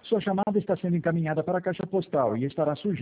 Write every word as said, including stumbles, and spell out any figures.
Sua chamada está sendo encaminhada para a caixa postal e estará sujeita